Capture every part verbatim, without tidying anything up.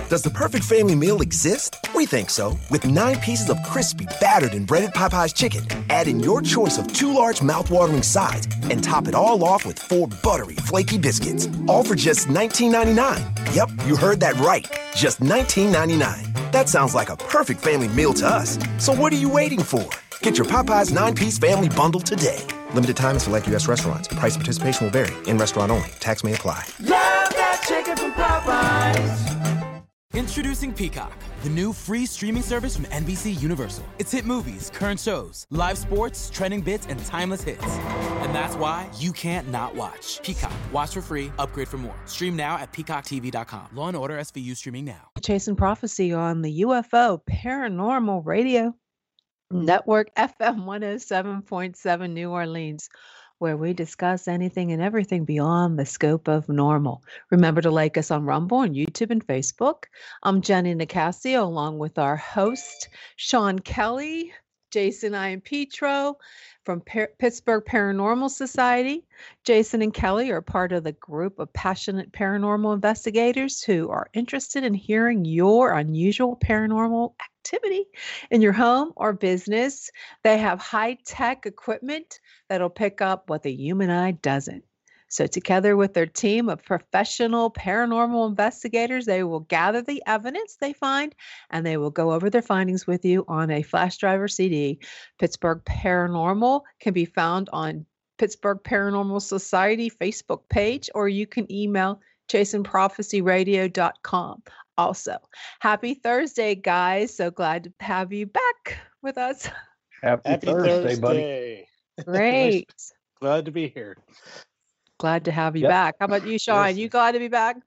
Does the perfect family meal exist? We think so. With nine pieces of crispy, battered, and breaded Popeye's chicken, add in your choice of two large mouth-watering sides, and top it all off with four buttery, flaky biscuits. All for just nineteen ninety-nine. Yep, you heard that right. Just nineteen ninety-nine. That sounds like a perfect family meal to us. So what are you waiting for? Get your Popeye's nine-piece family bundle today. Limited time at select U S restaurants. Price and participation will vary. In-restaurant only. Tax may apply. Love that chicken from Popeyes. Introducing Peacock, the new free streaming service from N B C Universal. It's hit movies, current shows, live sports, trending bits, and timeless hits. And that's why you can't not watch. Peacock. Watch for free. Upgrade for more. Stream now at peacock t v dot com. Law and Order S V U streaming now. Chasing Prophecy on the U F O Paranormal Radio Network, F M one oh seven point seven New Orleans, where we discuss anything and everything beyond the scope of normal. Remember to like us on Rumble and YouTube and Facebook. I'm Jenny Nicasio, along with our host, Sean Kelly, Jason Ian-Petro from P- Pittsburgh Paranormal Society. Jason and Kelly are part of the group of passionate paranormal investigators who are interested in hearing your unusual paranormal activity in your home or business. They have high-tech equipment that'll pick up what the human eye doesn't. So together with their team of professional paranormal investigators, they will gather the evidence they find and they will go over their findings with you on a flash drive or C D. Pittsburgh Paranormal can be found on Pittsburgh Paranormal Society Facebook page, or you can email chasing prophecy radio dot com. Also, happy Thursday, guys. So glad to have you back with us. Happy, happy Thursday, Thursday, buddy. Great. Glad to be here. Glad to have you yep. back. How about you, Sean? Yes. You glad to be back?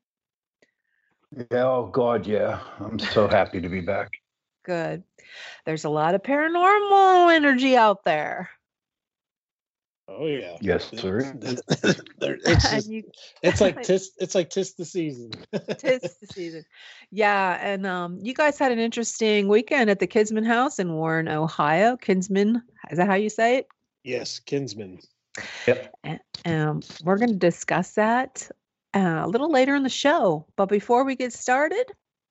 Yeah, oh, God, yeah. I'm so happy to be back. Good. There's a lot of paranormal energy out there. Oh, yeah. Yes, sir. it's, just, you, it's like tis, it's like tis the season. Tis the season. Yeah, and um, you guys had an interesting weekend at the Kinsman House in Warren, Ohio. Kinsman, is that how you say it? Yes, Kinsman. Yep. And, um, we're going to discuss that uh, a little later in the show. But before we get started,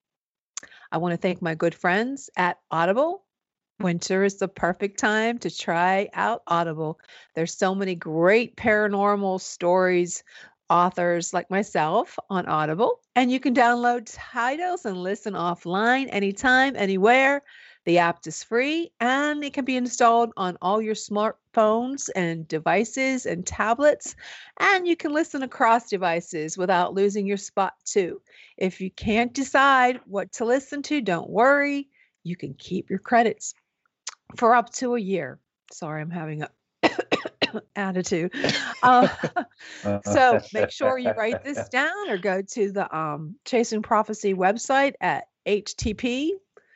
I want to thank my good friends at Audible. Winter is the perfect time to try out Audible. There's so many great paranormal stories, authors like myself on Audible, and you can download titles and listen offline anytime, anywhere. The app is free and it can be installed on all your smartphones and devices and tablets, and you can listen across devices without losing your spot too. If you can't decide what to listen to, don't worry. You can keep your credits for up to a year. Sorry, I'm having a attitude. Uh, so make sure you write this down or go to the um, Chasing Prophecy website at H T P,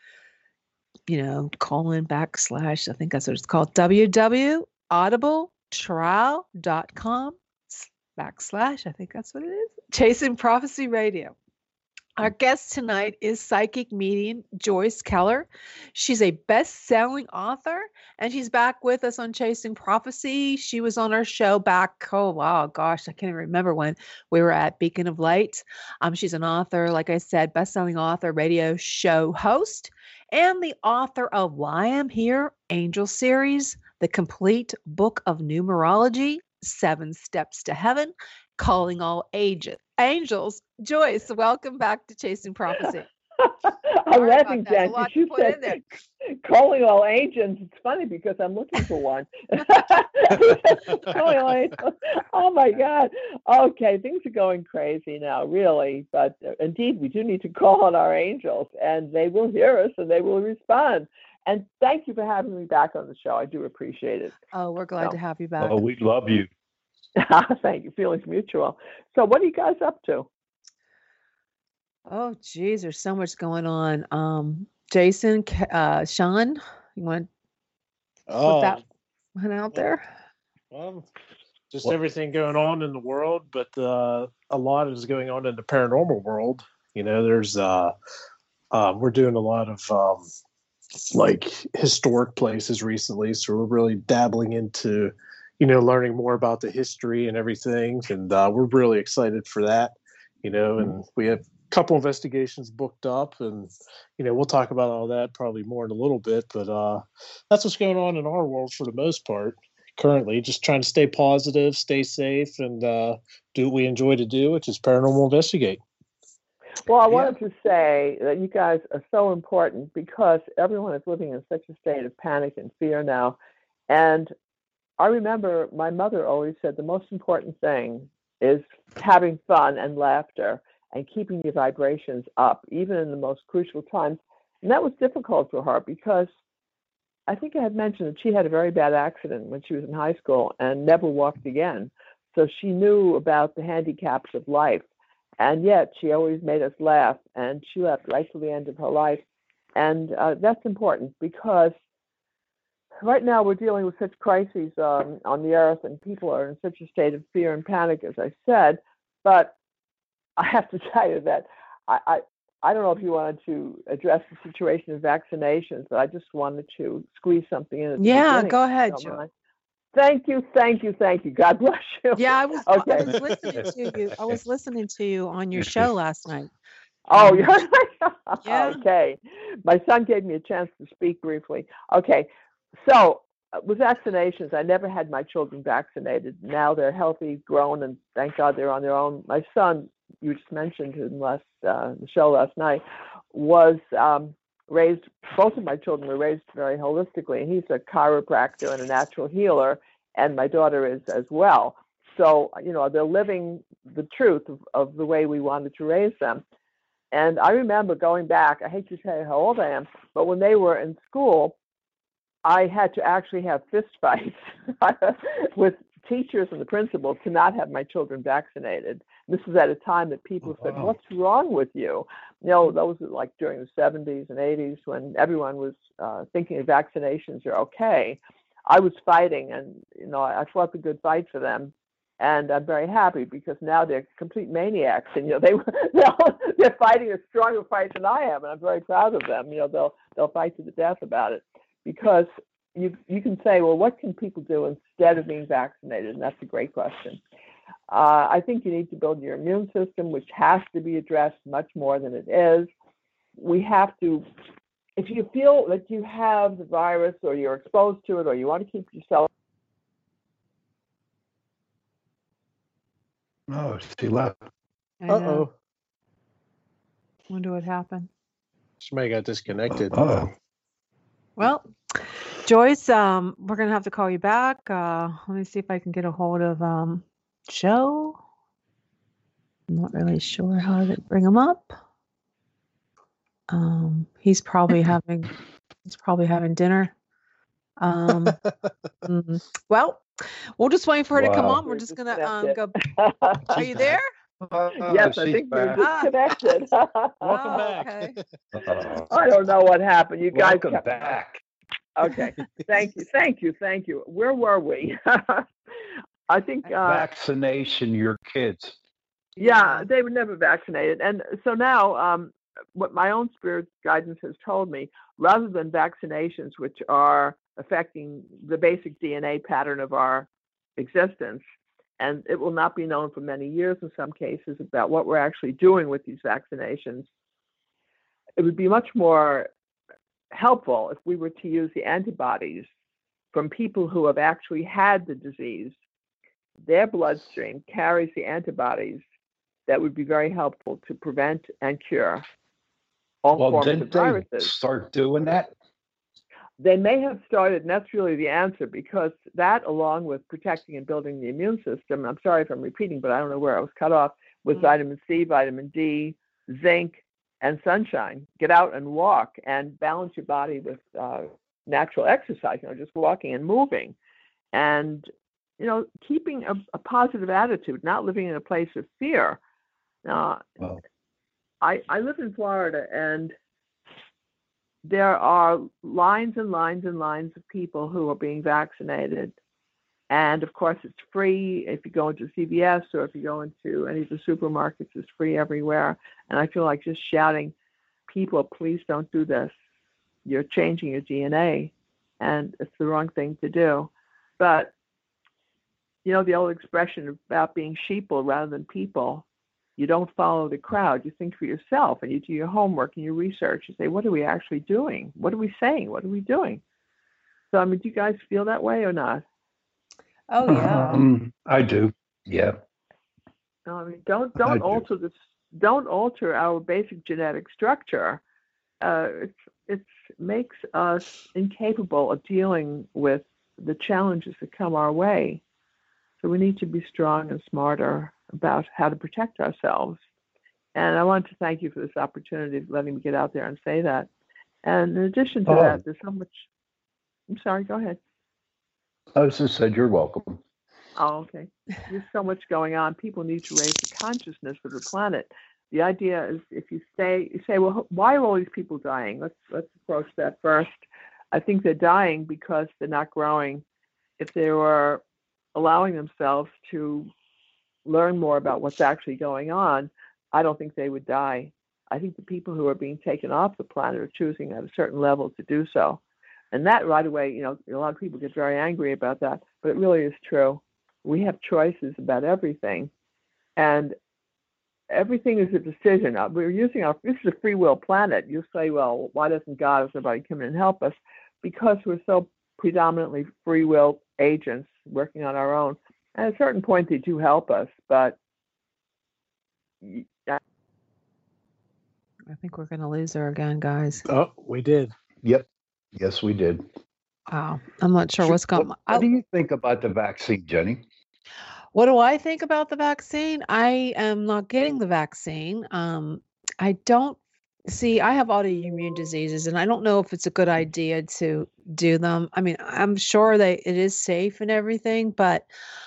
you know, colon backslash, I think that's what it's called, w w w dot audible trial dot com backslash, I think that's what it is, Chasing Prophecy Radio. Our guest tonight is psychic medium Joyce Keller. She's a best-selling author, and she's back with us on Chasing Prophecy. She was on our show back, oh, wow, gosh, I can't even remember when. We were at Beacon of Light. Um, she's an author, like I said, best-selling author, radio show host, and the author of Why I'm Here, Angel Series, the complete book of numerology, Seven Steps to Heaven, Calling All Ages. Angels. Joyce, welcome back to Chasing Prophecy. I'm laughing, Jen. You said calling all agents. It's funny because I'm looking for one. Calling all agents. Oh my God. Okay, things are going crazy now, really. But uh, indeed, we do need to call on our angels, and they will hear us and they will respond. And thank you for having me back on the show. I do appreciate it. Oh, we're glad so. to have you back. Oh, we love you. Thank you. Feelings mutual. So what are you guys up to? Oh, geez, there's so much going on. Um, Jason, uh, Sean, you want to oh, put that one out there? Well, just what? Everything going on in the world, but uh, a lot is going on in the paranormal world. You know, there's uh, uh, we're doing a lot of um, like historic places recently, so we're really dabbling into, you know, learning more about the history and everything, and uh, we're really excited for that. You know, and we have couple investigations booked up, and you know we'll talk about all that probably more in a little bit. But uh, that's what's going on in our world for the most part currently. Just trying to stay positive, stay safe, and uh, do what we enjoy to do, which is paranormal investigate. Well, I Yeah. wanted to say that you guys are so important because everyone is living in such a state of panic and fear now. And I remember my mother always said the most important thing is having fun and laughter and keeping your vibrations up, even in the most crucial times. And that was difficult for her because I think I had mentioned that she had a very bad accident when she was in high school and never walked again. So she knew about the handicaps of life. And yet she always made us laugh, and she left right to the end of her life. And uh, that's important because right now we're dealing with such crises um, on the earth, and people are in such a state of fear and panic, as I said. But I have to tell you that I, I, I don't know if you wanted to address the situation of vaccinations, but I just wanted to squeeze something in. At the Yeah, beginning, go if you ahead, don't Joy. mind. Thank you, thank you, thank you. God bless you. Yeah, I was I Okay. was listening to you. I was listening to you on your show last night. Oh, Um, you're Yeah. okay. My son gave me a chance to speak briefly. Okay, so uh, with vaccinations, I never had my children vaccinated. Now they're healthy, grown, and thank God they're on their own. My son, you just mentioned in last uh, the show last night, was um, raised. Both of my children were raised very holistically, and he's a chiropractor and a natural healer, and my daughter is as well. So you know they're living the truth of, of the way we wanted to raise them. And I remember going back, I hate to tell you how old I am, but when they were in school, I had to actually have fist fights with teachers and the principal to not have my children vaccinated. This was at a time that people said, Wow. what's wrong with you? You know, those were like during the seventies and eighties when everyone was uh, thinking vaccinations are okay. I was fighting, and, you know, I fought the good fight for them. And I'm very happy because now they're complete maniacs, and you know they they'll, they're fighting a stronger fight than I am, and I'm very proud of them. You know they'll they'll fight to the death about it because you you can say, well, what can people do instead of being vaccinated? And that's a great question. Uh, I think you need to build your immune system, which has to be addressed much more than it is. We have to, if you feel that you have the virus or you're exposed to it, or you want to keep yourself. Oh, she left. I Uh know. oh, Wonder what happened. somebody got disconnected. Oh, Well, Joyce, um, we're gonna have to call you back. Uh, let me see if I can get a hold of um, Joe. I'm not really sure how to bring him up. Um, he's probably having he's probably having dinner. Um, mm, well, we'll just wait for her to come Wow. on. We're You're just gonna um, go. disconnected. Are you there? Oh, Yes, I she's think you're back. disconnected. Welcome Oh, back. okay. Oh, I don't know what happened. You guys welcome kept back. Okay. Thank you. Thank you. Thank you. Where were we? I think uh, Vaccination your kids. yeah, they were never vaccinated. And so now um, what my own spirit guidance has told me, rather than vaccinations, which are affecting the basic D N A pattern of our existence, and it will not be known for many years in some cases about what we're actually doing with these vaccinations, it would be much more helpful if we were to use the antibodies from people who have actually had the disease. Their bloodstream carries the antibodies that would be very helpful to prevent and cure all Well, forms didn't of they viruses. start doing that? They may have started, and that's really the answer, because that, along with protecting and building the immune system, I'm sorry if I'm repeating, but I don't know where I was cut off, with Mm. vitamin C, vitamin D, zinc, and sunshine. Get out and walk and balance your body with uh, natural exercise, you know, just walking and moving. And, you know, keeping a, a positive attitude, not living in a place of fear. Uh, Well, I, I live in Florida, and there are lines and lines and lines of people who are being vaccinated. And of course, it's free if you go into C V S or if you go into any of the supermarkets, it's free everywhere. And I feel like just shouting, people, please don't do this. You're changing your D N A, and it's the wrong thing to do. But, you know, the old expression about being sheeple rather than people, You don't follow the crowd. You think for yourself, and you do your homework and your research. You say, what are we actually doing? What are we saying? What are we doing? So, I mean, do you guys feel that way or not? Oh yeah. Um, I do. Yeah. No, I mean, don't I don't do. alter this. Don't alter our basic genetic structure. Uh, it's it's makes us incapable of dealing with the challenges that come our way. So we need to be strong and smarter about how to protect ourselves. And I want to thank you for this opportunity of letting me get out there and say that. And in addition to Oh. that, there's so much. I'm sorry. Go ahead. I just said you're welcome. Oh, okay. There's so much going on. People need to raise the consciousness of the planet. The idea is, if you say, you say, well, why are all these people dying? Let's let's approach that first. I think they're dying because they're not growing. If they were allowing themselves to learn more about what's actually going on, I don't think they would die. I think the people who are being taken off the planet are choosing at a certain level to do so. And that right away, you know, a lot of people get very angry about that, but it really is true. We have choices about everything. And everything is a decision. We're using our, this is a free will planet. You say, well, why doesn't God or somebody come in and help us? Because we're so predominantly free will agents working on our own. At a certain point, they do help us, but I think we're going to lose her again, guys. Oh, we did. Yep. Yes, we did. Wow. I'm not sure what's going on. What, what do you think about the vaccine, Jenny? What do I think about the vaccine? I am not getting the vaccine. Um, I don't see, I have autoimmune diseases, and I don't know if it's a good idea to do them. I mean, I'm sure that it is safe and everything, but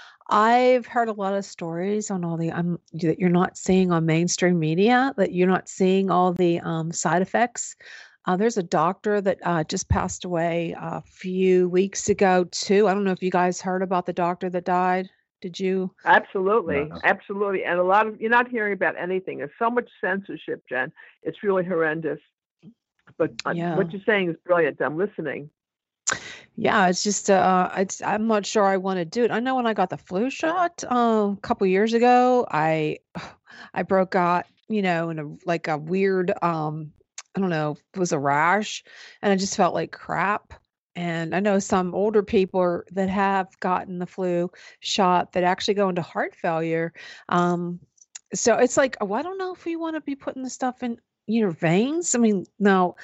I've heard a lot of stories on all the um, that you're not seeing on mainstream media, that you're not seeing all the um, side effects. Uh, there's a doctor that uh, just passed away a few weeks ago, too. I don't know if you guys heard about the doctor that died. Did you? Absolutely. No. Absolutely. And a lot of, you're not hearing about anything. There's so much censorship, Jen. It's really horrendous. But uh, Yeah. what you're saying is brilliant. I'm listening. Yeah, it's just uh, it's I'm not sure I want to do it. I know when I got the flu shot uh, a couple years ago, I I broke out, you know, in a like a weird um, I don't know, it was a rash, and I just felt like crap. And I know some older people are, that have gotten the flu shot that actually go into heart failure. Um, so it's like, oh, I don't know if we want to be putting the stuff in your veins. I mean, no,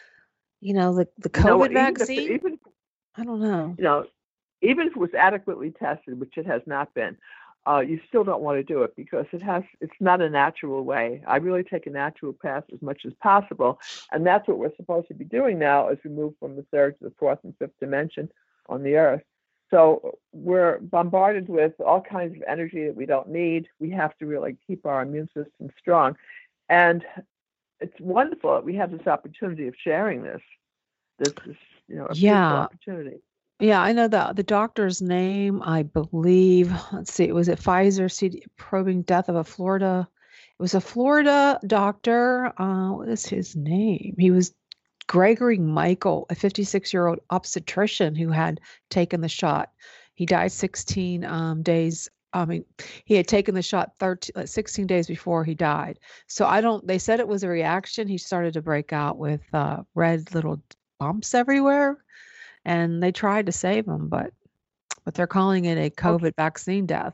you know, the the You know COVID what, even if- vaccine. even I don't know. you know, even if it was adequately tested, which it has not been, uh, you still don't want to do it because it has, it's not a natural way. I really take a natural path as much as possible. And that's what we're supposed to be doing now as we move from the third to the fourth and fifth dimension on the earth. So we're bombarded with all kinds of energy that we don't need. We have to really keep our immune system strong. And it's wonderful that we have this opportunity of sharing this. This is, you know, a beautiful Yeah. opportunity. Yeah, I know the the doctor's name, I believe. Let's see, was it Pfizer C D probing death of a Florida? It was a Florida doctor. Uh, what is his name? He was Gregory Michael, a fifty-six-year-old obstetrician who had taken the shot. He died sixteen um, days. I mean, he had taken the shot thirteen, like sixteen days before he died. So I don't, they said it was a reaction. He started to break out with uh, red little bumps everywhere. And they tried to save him, but but they're calling it a COVID vaccine death.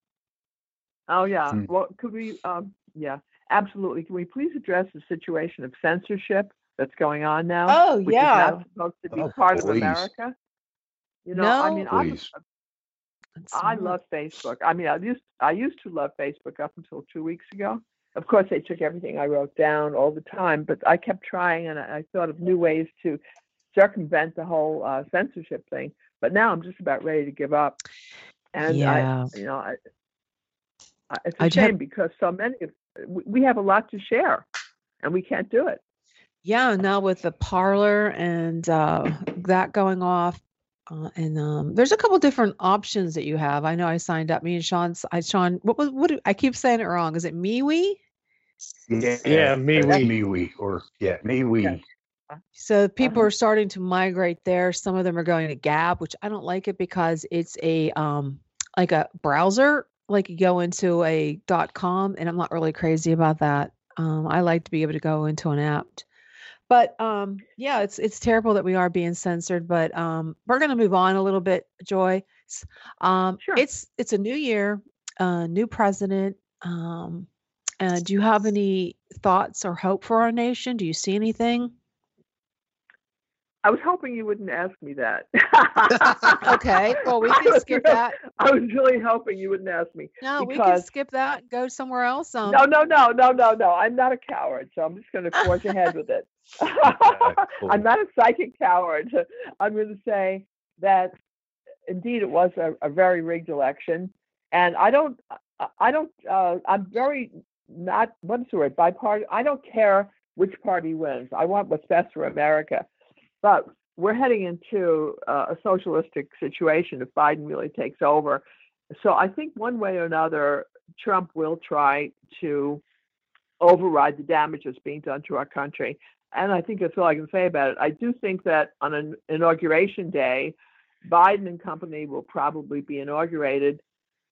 Oh, yeah. Hmm. Well, could we, um, yeah, absolutely. Can we please address the situation of censorship that's going on now? Oh, which yeah. is not supposed to be Oh, part of please. America. You know, I No. mean, I'm, Please. It's I not. love Facebook. I mean, I used I used to love Facebook up until two weeks ago. Of course, they took everything I wrote down all the time, but I kept trying, and I, I thought of new ways to circumvent the whole uh, censorship thing. But now I'm just about ready to give up. And Yeah. I, you know, I, I, it's a I shame have- because so many of we we have a lot to share, and we can't do it. Yeah, now with the parlor and uh, that going off, uh, and um, there's a couple different options that you have. I know I signed up. Me and Sean's. I Sean. What was what? Do, I keep saying it wrong. Is it MeWe? Yeah, Yeah, that's MeWe. MeWe, or yeah, MeWe. So people Uh-huh. are starting to migrate there. Some of them are going to Gab, which I don't like it because it's a um like a browser like you go into a dot com, and I'm not really crazy about that. Um, I like to be able to go into an app. But um, yeah, it's it's terrible that we are being censored. But um, we're going to move on a little bit, Joy. S- Um, Sure. it's it's a new year, uh, new president. Um, uh, do you have any thoughts or hope for our nation? Do you see anything? I was hoping you wouldn't ask me that. Okay, well, we I can was skip real- that. I was really hoping you wouldn't ask me. No, we can because skip that. Go somewhere else. Um, no, no, no, no, no, no. I'm not a coward, so I'm just going to forge ahead with it. cool. I'm not a psychic coward. I'm going to say that indeed it was a, a very rigged election, and I don't, I- I don't, uh, I'm very not what's the word bipartisan. I don't care which party wins. I want what's best for America, but we're heading into uh, a socialistic situation if Biden really takes over. So I think one way or another, Trump will try to override the damage that's being done to our country. And I think that's all I can say about it. I do think that on an inauguration day, Biden and company will probably be inaugurated,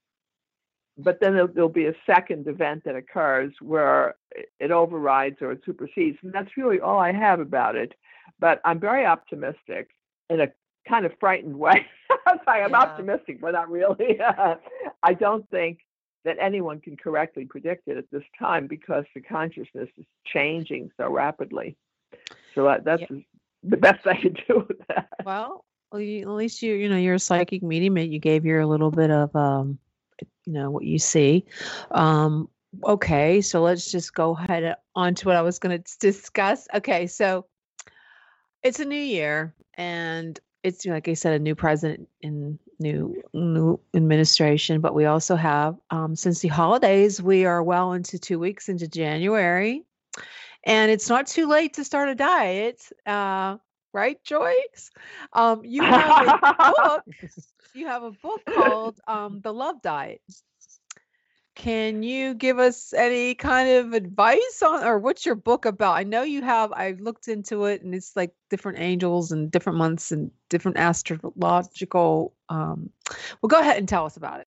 but then there'll, there'll be a second event that occurs where it overrides or it supersedes. And that's really all I have about it. But I'm very optimistic in a kind of frightened way. I'm sorry, I'm Yeah. optimistic, but not really. I don't think that anyone can correctly predict it at this time because the consciousness is changing so rapidly. So that, that's Yeah. the best I can do with that. Well, well, you, at least you you know you're a psychic medium. and You gave your little bit of um, you know what you see. Um, okay, so let's just go ahead on to what I was going to discuss. Okay, so it's a new year, and it's like I said, a new president and new new administration. But we also have, um, since the holidays, we are well into two weeks into January, and it's not too late to start a diet. Uh, right, Joyce? Um, you have a book. You have a book called um, The Love Diet. Can you give us any kind of advice on, or what's your book about? I know you have, I looked into it, and it's like different angels and different months and different astrological. Um, well, go ahead and tell us about it.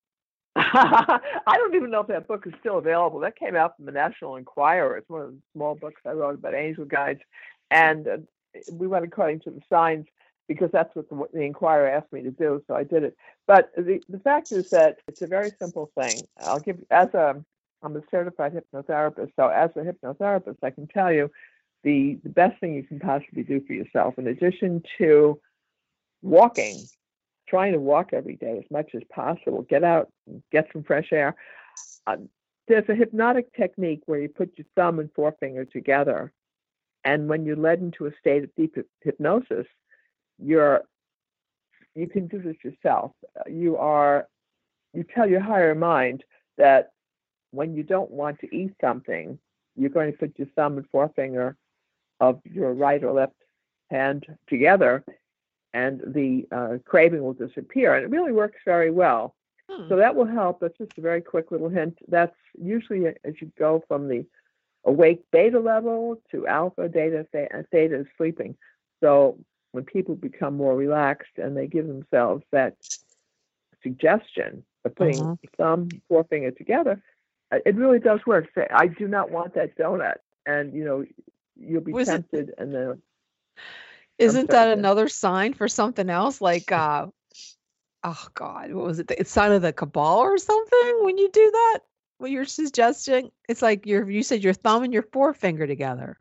I don't even know if that book is still available. That came out from the National Enquirer. It's one of the small books I wrote about angel guides. And uh, we went according to the signs because that's what the, what the Enquirer asked me to do. So I did it. But the, the fact is that it's a very simple thing. I'll give, as a, I'm a certified hypnotherapist. So as a hypnotherapist, I can tell you the, the best thing you can possibly do for yourself, in addition to walking, trying to walk every day as much as possible, get out, get some fresh air. Uh, there's a hypnotic technique where you put your thumb and forefinger together. And when you're led into a state of deep hypnosis, you're, you can do this yourself. You are, you tell your higher mind that when you don't want to eat something, you're going to put your thumb and forefinger of your right or left hand together, and the uh, craving will disappear. And it really works very well. Hmm. So that will help. That's just a very quick little hint. That's usually as you go from the awake beta level to alpha, theta, and theta is sleeping. So when people become more relaxed and they give themselves that suggestion of putting Uh-huh. thumb, forefinger together, uh, it really does work. Say, I do not want that donut. And, you know, you'll be Was it- tempted and then Isn't sorry, that yeah. another sign for something else? Like, uh, oh God, what was it? The sign of the cabal or something when you do that? What you're suggesting? It's like your you said your thumb and your forefinger together.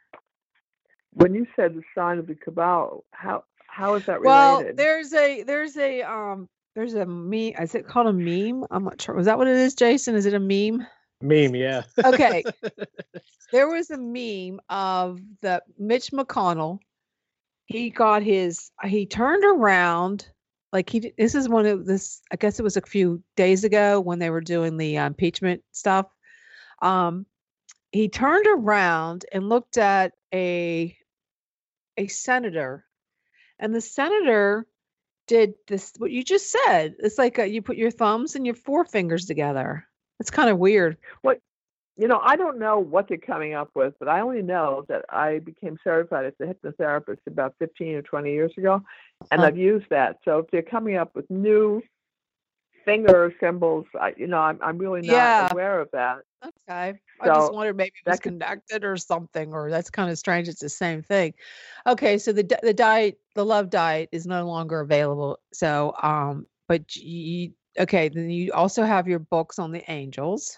when you said the sign of the cabal, how how is that Well, related? there's a there's a um there's a meme. Is it called a meme? I'm not sure. Was that what it is, Jason? Is it a meme? Meme, yeah. Okay. There was a meme of the Mitch McConnell. He got his he turned around like he this is one of this I guess it was a few days ago when they were doing the uh, impeachment stuff. Um he turned around and looked at a a senator, and the senator did this what you just said. It's like uh you put your thumbs and your forefingers together. It's kind of weird. What you know, I don't know what they're coming up with, but I only know that I became certified as a hypnotherapist about fifteen or twenty years ago, and Uh-huh. I've used that. So if they're coming up with new finger symbols. I, you know, I'm I'm really not Yeah. aware of that. Okay. I just So wondered maybe it that was could- connected or something, or that's kind of strange. It's the same thing. Okay, so the di- the diet, the love diet, is no longer available. So, um, but you, okay, then you also have your books on the angels.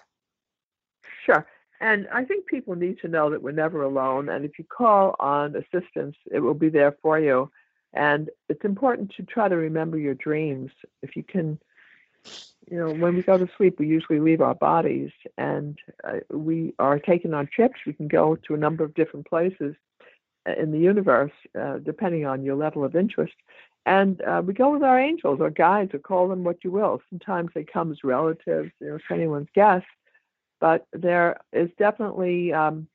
Sure. And I think people need to know that we're never alone. And if you call on assistance, it will be there for you. And it's important to try to remember your dreams. If you can, you know, when we go to sleep, we usually leave our bodies and uh, we are taken on trips. We can go to a number of different places in the universe, uh, depending on your level of interest. And uh, we go with our angels or guides, or call them what you will. Sometimes they come as relatives, you know, it's anyone's guess. But there is definitely um,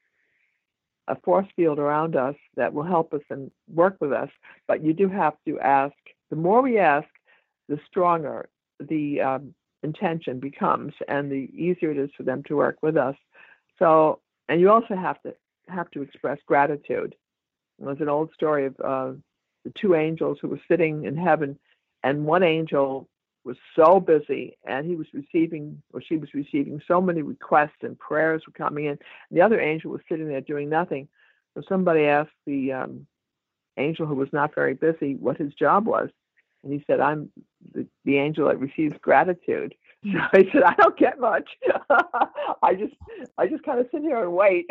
a force field around us that will help us and work with us. But you do have to ask. The more we ask, the stronger the um, intention becomes, and the easier it is for them to work with us. So, and you also have to have to express gratitude. There's an old story of uh, the two angels who were sitting in heaven, and one angel was so busy, and he was receiving, or she was receiving, so many requests and prayers were coming in. And the other angel was sitting there doing nothing. So somebody asked the um, angel who was not very busy what his job was, and he said, "I'm the, the angel that receives gratitude." So he said, "I don't get much. I just, I just kind of sit here and wait."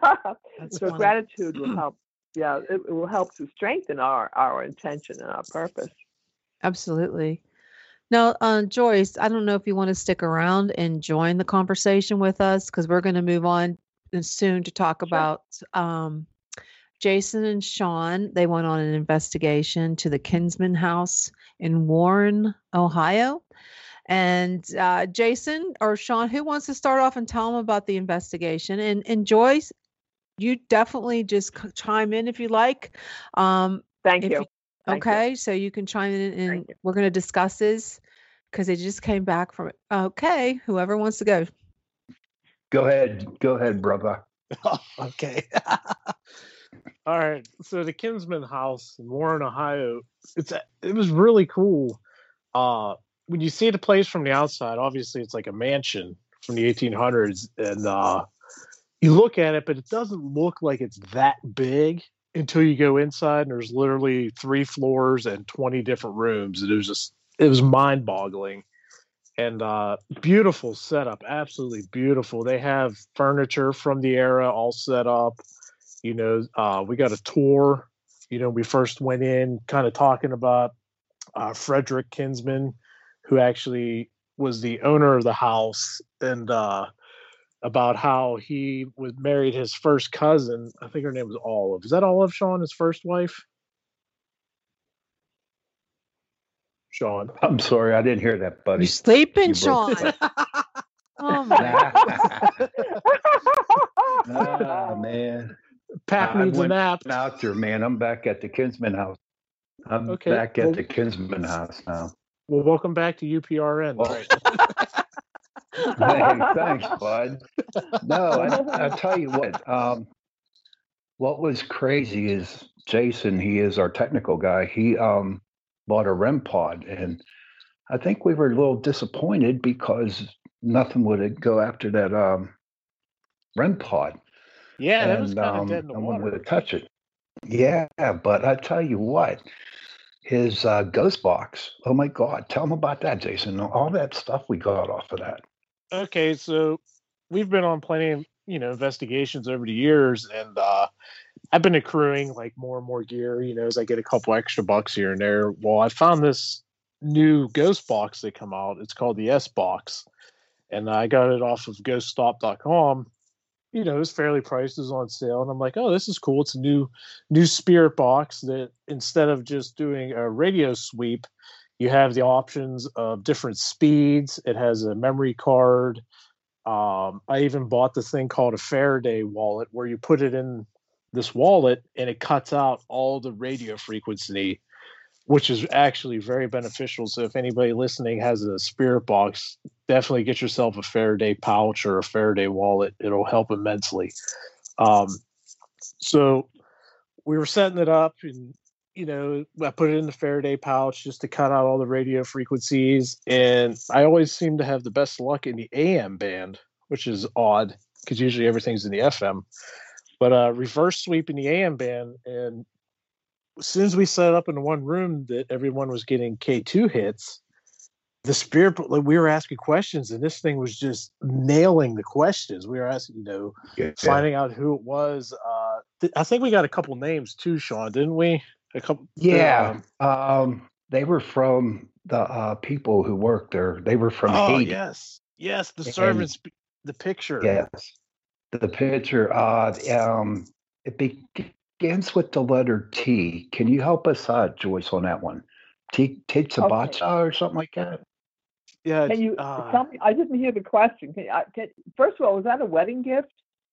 So funny. gratitude will help. Yeah, it, it will help to strengthen our our intention and our purpose. Absolutely. Now, uh, Joyce, I don't know if you want to stick around and join the conversation with us, because we're going to move on soon to talk about um, Jason and Sean. They went on an investigation to the Kinsman house in Warren, Ohio. And uh, Jason or Sean, who wants to start off and tell them about the investigation? And, and Joyce, you definitely just c- chime in if you like. Um, Thank if you. Thank you. okay, so you can chime in, and Thank you. we're going to discuss this because they just came back from it. Okay, whoever wants to go. Go ahead. Go ahead, brother. Okay. All right. So the Kinsman House in Warren, Ohio, it's a, it was really cool. Uh, when you see the place from the outside, obviously it's like a mansion from the eighteen hundreds, and uh, you look at it, but it doesn't look like it's that big until you go inside, and there's literally three floors and twenty different rooms. And it was just, it was mind-boggling. And uh, beautiful setup, absolutely beautiful. They have furniture from the era all set up. You know, uh, we got a tour. You know, we first went in kind of talking about uh, Frederick Kinsman, who actually was the owner of the house, and uh, about how he was married his first cousin. I think her name was Olive. Is that Olive, Sean, his first wife? Sean. I'm sorry, I didn't hear that, buddy. You sleeping, You broke Sean? it. Oh my! Ah, man. Pat I needs a went nap. out there, man. I'm back at the Kinsman house. I'm Okay, back at well- the Kinsman house now. Well, welcome back to U P R N. Oh. Right. Hey, thanks, bud. No, I, I tell you what. Um, what was crazy is Jason. He is our technical guy. He um, bought a R E M pod, and I think we were a little disappointed because nothing would go after that um, R E M pod. Yeah, that was and kind of um, dead in the no one water. would touch it. Yeah, but I tell you what, his uh, ghost box. Oh my God, tell him about that, Jason. All that stuff we got off of that. Okay, so we've been on plenty of, you know, investigations over the years, and uh, I've been accruing like more and more gear, you know, as I get a couple extra bucks here and there. Well, I found this new ghost box that come out. It's called the S box, and I got it off of ghost stop dot com. You know, it's fairly priced, is on sale, and I'm like, oh, this is cool. It's a new new spirit box that instead of just doing a radio sweep, you have the options of different speeds. It has a memory card. Um, I even bought this thing called a Faraday wallet, where you put it in this wallet and it cuts out all the radio frequency, which is actually very beneficial. So if anybody listening has a spirit box, definitely get yourself a Faraday pouch or a Faraday wallet. It'll help immensely. Um, so we were setting it up, and you know, I put it in the Faraday pouch just to cut out all the radio frequencies. And I always seem to have the best luck in the A M band, which is odd because usually everything's in the F M. But uh, reverse sweep in the A M band. And as soon as we set up in one room that everyone was getting K two hits, the spirit, like, we were asking questions, and this thing was just nailing the questions. We were asking, you know, Yeah. finding out who it was. Uh, th- I think we got a couple names too, Sean, didn't we? A couple. Yeah. Um, Um, they were from the uh, people who worked there. They were from oh Haiti. yes, yes, the And- servants, the picture. Yes. The picture, uh, um, it begins with the letter T. Can you help us out, Joyce, on that one? T Titsabacha Okay. or something like that? Yeah. Can you uh, tell me? I didn't hear the question. Can, I, can, first of all, was that a wedding gift?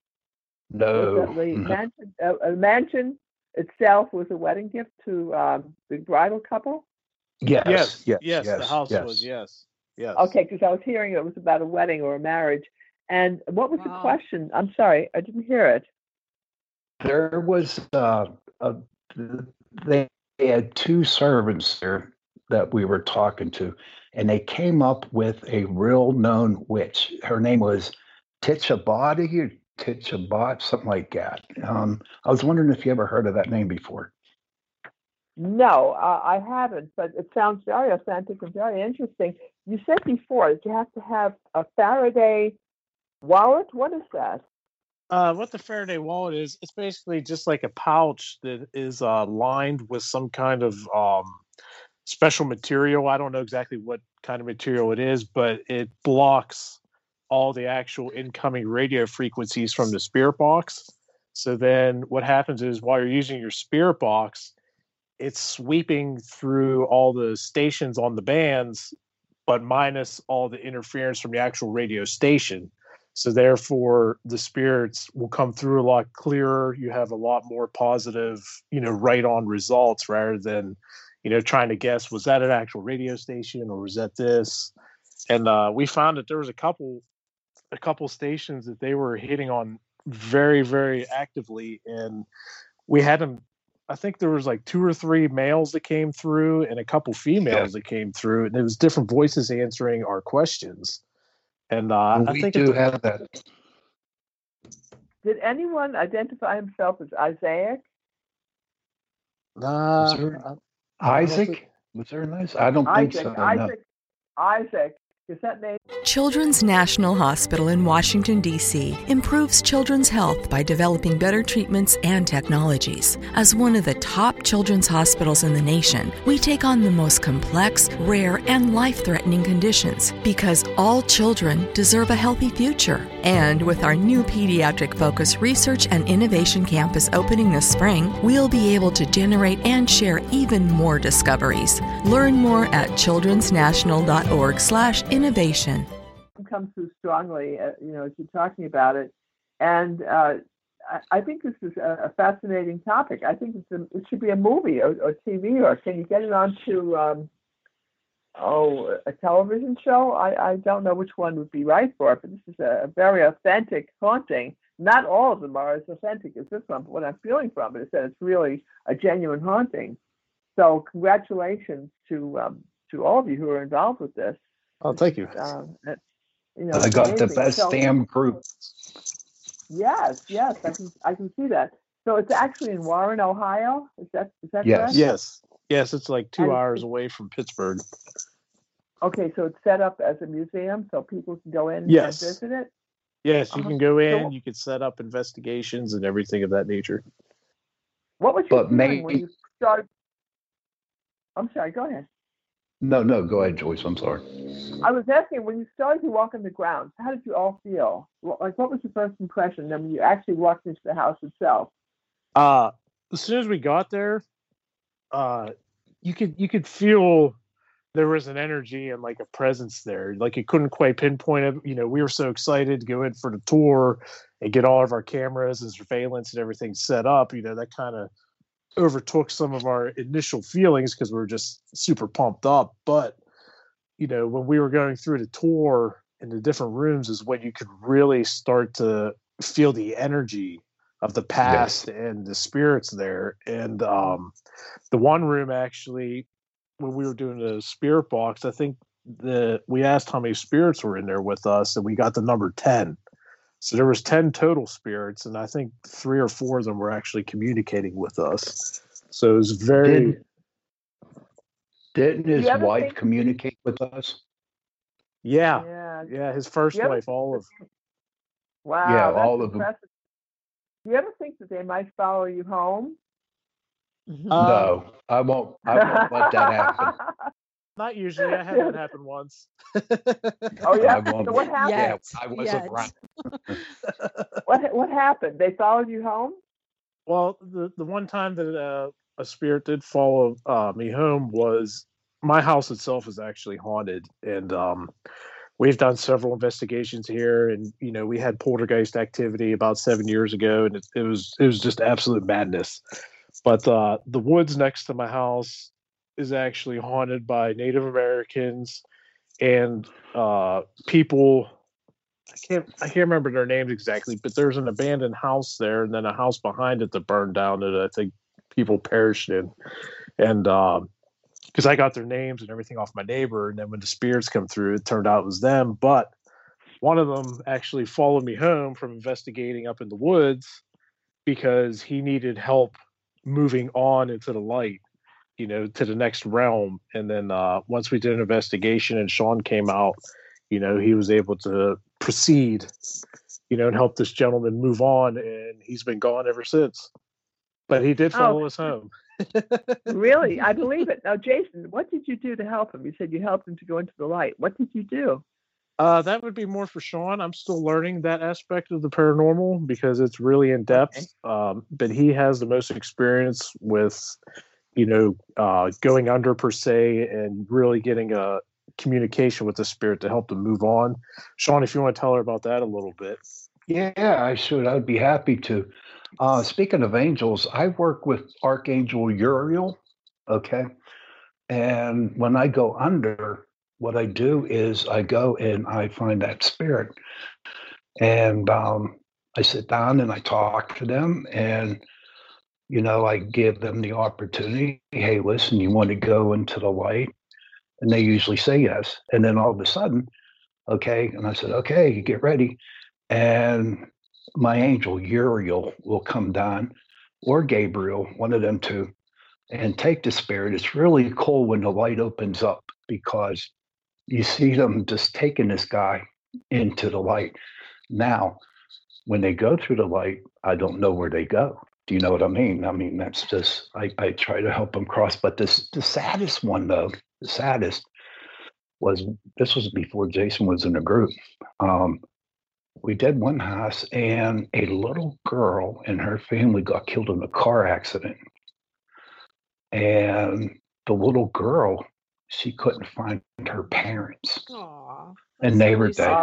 No. Was that the no. mansion, uh, a mansion itself was a wedding gift to um, the bridal couple? Yes, Yes, yes, yes, yes, the house yes. was yes, yes. Okay, because I was hearing it was about a wedding or a marriage. And what was the Wow. question? I'm sorry, I didn't hear it. There was uh, a, they had two servants there that we were talking to, and they came up with a real known witch. Her name was Titchabati or Titchabat, something like that. Um, I was wondering if you ever heard of that name before. No, uh, I haven't, but it sounds very authentic and very interesting. You said before that you have to have a Faraday wallet. What is that? Uh, what the Faraday wallet is, it's basically just like a pouch that is uh, lined with some kind of um, special material. I don't know exactly what kind of material it is, but it blocks all the actual incoming radio frequencies from the spirit box. So then what happens is while you're using your spirit box, it's sweeping through all the stations on the bands, but minus all the interference from the actual radio station. So therefore, the spirits will come through a lot clearer. You have a lot more positive, you know, right-on results rather than, you know, trying to guess, was that an actual radio station or was that this? And uh, we found that there was a couple, a couple stations that they were hitting on very, very actively, and we had them. I think there was like two or three males that came through and a couple females Yeah. that came through, and it was different voices answering our questions. And uh, Well, I we think do it's, have that. Did anyone identify himself as Isaac? uh, Was there I- I don't Isaac? think- Was there an Isaac? I don't think Isaac, so. no. Isaac, Isaac. Is that name? Children's National Hospital in Washington, D C improves children's health by developing better treatments and technologies. As one of the top children's hospitals in the nation, we take on the most complex, rare, and life-threatening conditions because all children deserve a healthy future. And with our new pediatric-focused research and innovation campus opening this spring, we'll be able to generate and share even more discoveries. Learn more at childrensnational.org slash innovation. Comes through strongly, uh, you know, as you're talking about it, and uh, I, I think this is a, a fascinating topic. I think it's a, it should be a movie or, or T V, or can you get it onto um, oh a television show? I, I don't know which one would be right for it, but this is a, a very authentic haunting. Not all of them are as authentic as this one, but what I'm feeling from it is that it's really a genuine haunting. So congratulations to um, to all of you who are involved with this. Oh, thank you. Um, it- you know, I it's got the amazing. best So- damn group. Yes, yes, I can I can see that. So it's actually in Warren, Ohio. Is that is that Yes. correct? Yes, yes, it's like two And- hours away from Pittsburgh. Okay, so it's set up as a museum, so people can go in Yes. and visit it. Yes, you Uh-huh. can go in, So- you can set up investigations and everything of that nature. What was your But feeling when may- you started? I'm sorry. Go ahead. No, no, go ahead, Joyce. I'm sorry. I was asking when you started to walk on the grounds. How did you all feel? Wh- Like, what was your first impression? Then when you actually walked into the house itself. Uh, as soon as we got there, uh, you could you could feel there was an energy and like a presence there. Like you couldn't quite pinpoint it. You know, we were so excited to go in for the tour and get all of our cameras and surveillance and everything set up. You know, that kind of overtook some of our initial feelings because we were just super pumped up. But you know, when we were going through the tour in the different rooms is when you could really start to feel the energy of the past yes. and the spirits there. And um, the one room actually, when we were doing the spirit box, I think the we asked how many spirits were in there with us, and we got the number ten. So there was ten total spirits, and I think three or four of them were actually communicating with us. So it was very. Did, didn't his wife think... communicate with us? Yeah, yeah, yeah his first wife, Olive. Wow, yeah, that's all of impressive. Do you ever think that they might follow you home? Uh, no, I won't. I won't let that happen. Not usually. I had that happen once. Oh yeah. So what happened? Yeah, I wasn't around. what What happened? They followed you home? Well, the the one time that uh, a spirit did follow uh, me home was my house itself is actually haunted, and um, we've done several investigations here, and you know we had poltergeist activity about seven years ago, and it, it was it was just absolute madness. But uh, the woods next to my house is actually haunted by Native Americans and uh, people. I can't I can't remember their names exactly, but there's an abandoned house there, and then a house behind it that burned down that I think people perished in. And because um, I got their names and everything off my neighbor, and then when the spirits come through, it turned out it was them. But one of them actually followed me home from investigating up in the woods because he needed help moving on into the light, you know, to the next realm. And then uh, once we did an investigation and Sean came out, you know, he was able to proceed, you know, and help this gentleman move on. And he's been gone ever since. But he did follow oh. us home. Really? I believe it. Now, Jason, what did you do to help him? You said you helped him to go into the light. What did you do? Uh, that would be more for Sean. I'm still learning that aspect of the paranormal because it's really in depth. Okay. Um, but he has the most experience with, you know, uh, going under per se and really getting a communication with the spirit to help them move on. Sean, if you want to tell her about that a little bit. Yeah, I should. I'd be happy to. Uh, speaking of angels, I work with Archangel Uriel. Okay. And when I go under, what I do is I go and I find that spirit, and um, I sit down and I talk to them, and you know I give them the opportunity. Hey, listen, you want to go into the light? And they usually say yes. And then all of a sudden, okay, and I said, okay, get ready, and my angel Uriel will come down, or Gabriel, one of them two, and take the spirit. It's really cool when the light opens up because you see them just taking this guy into the light. Now, when they go through the light, I don't know where they go. Do you know what I mean? I mean, that's just, I, I try to help them cross. But this, the saddest one, though, the saddest was, this was before Jason was in the group. Um, we did one house, and a little girl and her family got killed in a car accident. And the little girl, she couldn't find her parents. Aww, and they were dead.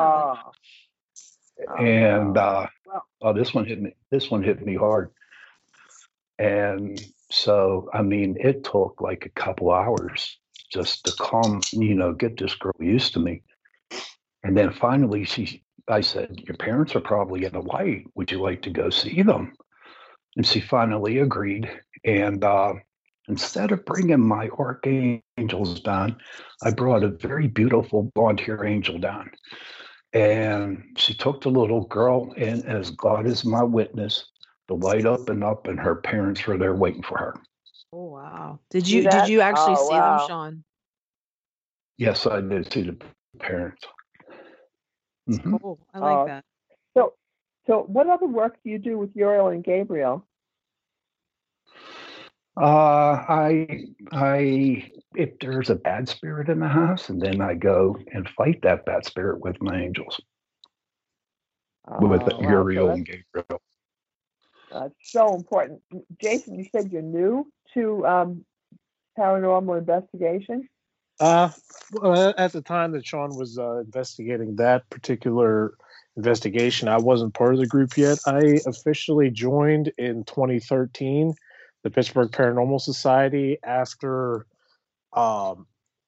And uh, oh, this one hit me. This one hit me hard. And so, I mean, it took like a couple hours just to calm, you know, get this girl used to me. And then finally, she, I said, "Your parents are probably in the light. Would you like to go see them?" And she finally agreed. And uh, instead of bringing my archangels down, I brought a very beautiful blonde hair angel down. And she took the little girl, and as God is my witness, the light opened up and her parents were there waiting for her. Oh, wow. Did you did you actually oh, see wow. them, Sean? Yes, I did see the parents. That's mm-hmm. cool. I like uh, that. So, so what other work do you do with Uriel and Gabriel? Uh, I, I, if there's a bad spirit in the house, and then I go and fight that bad spirit with my angels, uh, with wow, Uriel so and Gabriel. That's so important. Jason, you said you're new to um, paranormal investigation? Uh, well, at the time that Sean was uh, investigating that particular investigation, I wasn't part of the group yet. I officially joined in twenty thirteen. The Pittsburgh Paranormal Society after um,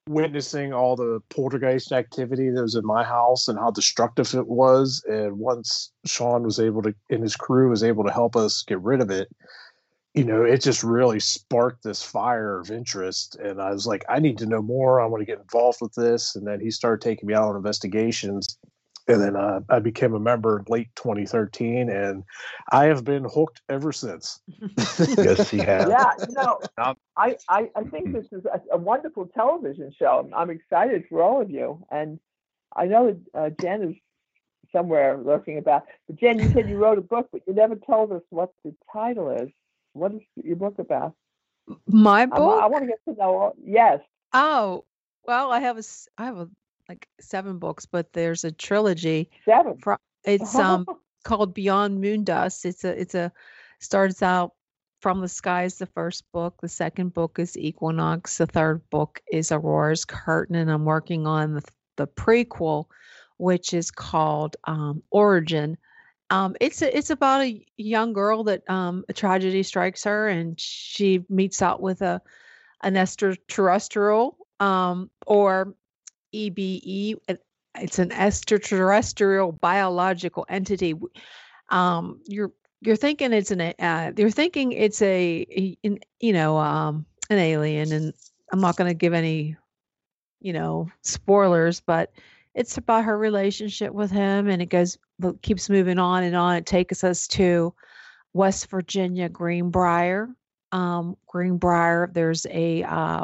witnessing all the poltergeist activity that was in my house and how destructive it was. And once Sean was able to, and his crew was able to help us get rid of it, you know, it just really sparked this fire of interest. And I was like, I need to know more. I want to get involved with this. And then he started taking me out on investigations. And then uh, I became a member in late twenty thirteen, and I have been hooked ever since. Yes, he has. Yeah, you know, I, I, I think this is a, a wonderful television show. I'm excited for all of you. And I know that uh, Jen is somewhere lurking about. But Jen, you said you wrote a book, but you never told us what the title is. What is your book about? My book? I, I want to get to know. All, yes. Oh, well, I have a, s- I have a, like seven books, but there's a trilogy. Seven. Fro- It's um called Beyond Moondust. It's a, it's a, starts out From the Sky is the first book. The second book is Equinox. The third book is Aurora's Curtain, and I'm working on the the prequel, which is called um, Origin. Um, it's a, it's about a young girl that um, a tragedy strikes her, and she meets out with a an extraterrestrial, um, or E B E. it- It's an extraterrestrial biological entity. W- Um, you're you're thinking it's an a- uh, you're thinking it's a, a- an, you know um, an alien, and I'm not going to give any you know spoilers, but it's about her relationship with him, and it goes but keeps moving on and on. It takes us to West Virginia, Greenbrier. Um, Greenbrier, there's a uh,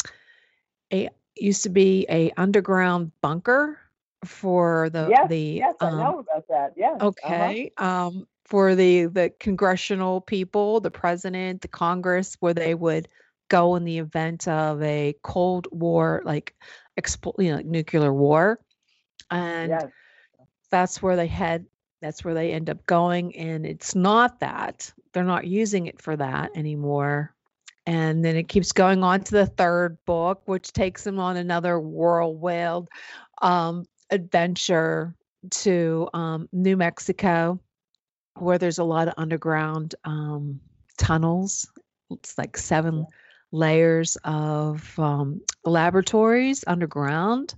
a used to be a underground bunker for the Yes. the Yes, I um, know about that. Yes. Uh-huh. okay um, for the the congressional people, the president, the Congress, where they would go in the event of a Cold War, like expl- you know, like nuclear war, and Yes. that's where they head. That's where they end up going, and it's not that they're not using it for that anymore. And then it keeps going on to the third book, which takes them on another whirlwind um, adventure to um, New Mexico, where there's a lot of underground um, tunnels. It's like seven layers of um, laboratories underground,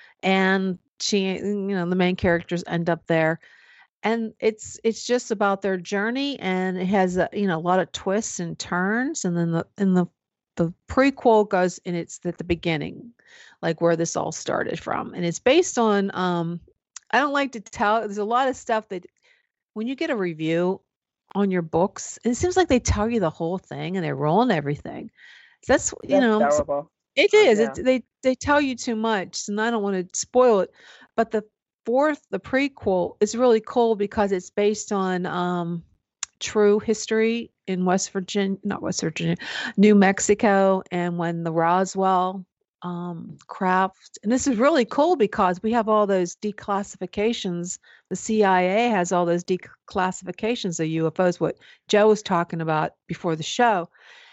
and she, you know, the main characters end up there, and it's it's just about their journey, and it has a, you know a lot of twists and turns, and then the in the the prequel goes, and it's at the beginning, like where this all started from, and it's based on um I don't like to tell, there's a lot of stuff that when you get a review on your books, it seems like they tell you the whole thing and they ruin everything. So that's you That's know so terrible. it is. Yeah. It's they they tell you too much, and I don't want to spoil it. But the fourth, the prequel, is really cool because it's based on um, true history in West Virginia, not West Virginia, New Mexico, and when the Roswell um, craft. And this is really cool because we have all those declassifications. The C I A has all those declassifications of U F Os. What Joe was talking about before the show,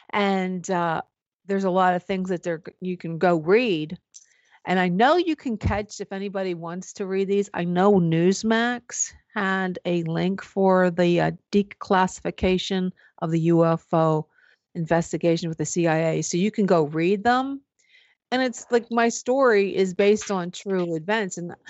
and uh, there's a lot of things that they're you can go read. And I know you can catch, if anybody wants to read these, I know Newsmax had a link for the uh, declassification of the U F O investigation with the C I A. So you can go read them. And it's like my story is based on true events. And,